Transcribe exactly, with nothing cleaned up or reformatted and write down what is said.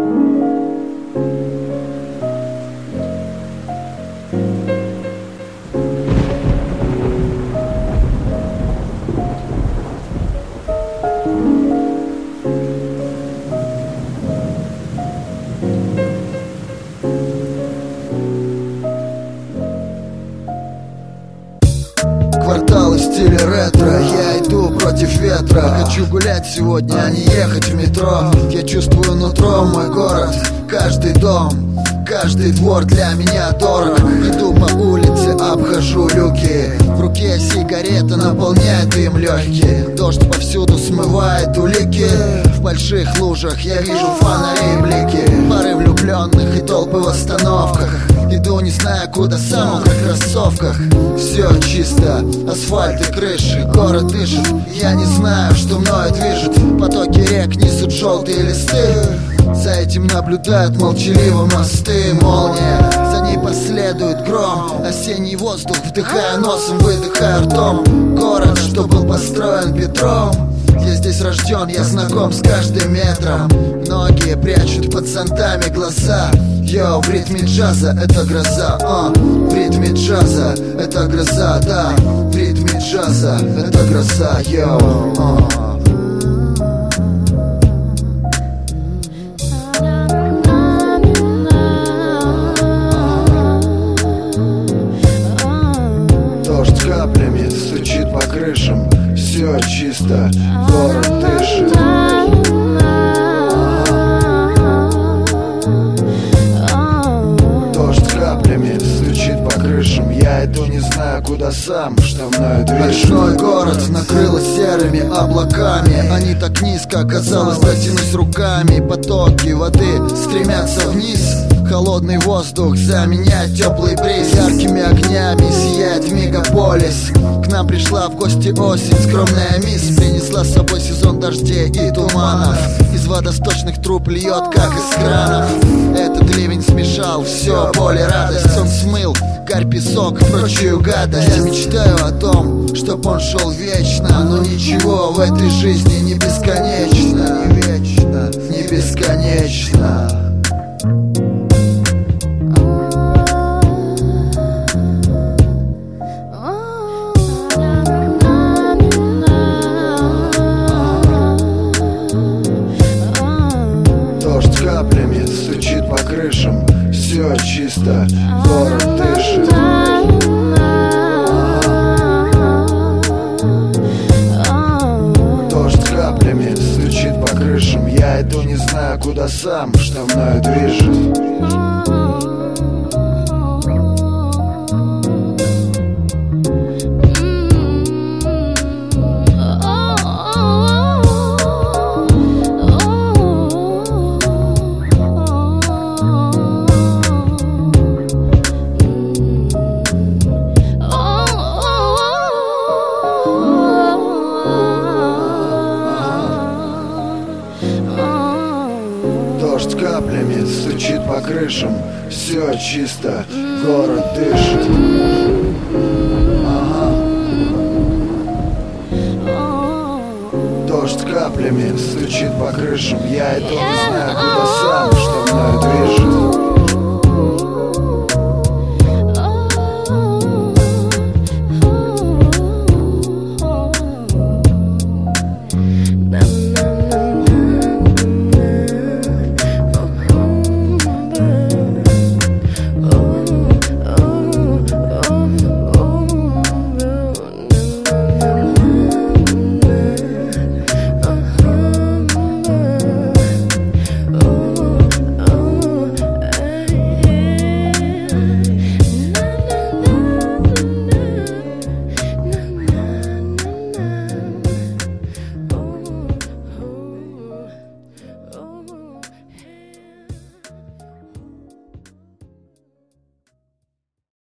Кварталы в стиле ретро, я иду против ветра. Хочу гулять сегодня, а не ехать в метро. Я чувствую нутром мой город, каждый дом, каждый двор для меня дорог. Иду по улице, обхожу люки, в руке сигарета наполняет им легкие. Дождь повсюду смывает улики, в больших лужах я вижу фонари и блики. Пары влюбленных и толпы в остановках. Иду, не зная куда, сам в кроссовках. Все чисто, асфальт и крыши, город дышит. Я не знаю, что мною движет. Потоки рек несут желтые листы. За этим наблюдают молчаливо мосты. Молния, за ней последует гром. Осенний воздух, вдыхая носом, выдыхая ртом. Город, что был построен Петром. Я здесь рожден, я знаком с каждым метром. Многие прячут под зонтами глаза. Йоу, в ритме джаза это гроза, а в ритме джаза это гроза, да. В ритме джаза это гроза, йоу, а. Дождь каплями стучит по крышам. Все чисто, город дышит. Я иду, не знаю куда сам, что мною движет. Большой город накрыло серыми облаками. Они так низко, казалось, дотянусь руками. Потоки воды стремятся вниз. Холодный воздух заменяет теплый бриз. Яркими огнями сияет мегаполис. К нам пришла в гости осень, скромная мисс. Принесла с собой сезон дождей и туманов. Из водосточных труб льет, как из кранов. Этот ливень смешал все, боль и радость. Он смыл гарь, песок, прочую гадость. Я мечтаю о том, чтоб он шел вечно. Но ничего в этой жизни не бесконечно. Не вечно, не бесконечно. Дождь каплями стучит по крышам. Все чисто, город дышит. Дождь каплями стучит по крышам. Я иду, не знаю куда сам, что мною движет. Дождь каплями стучит по крышам. Все чисто, город дышит. Ага. Дождь каплями стучит по крышам. Я иду, не знаю куда сам, что мною движет.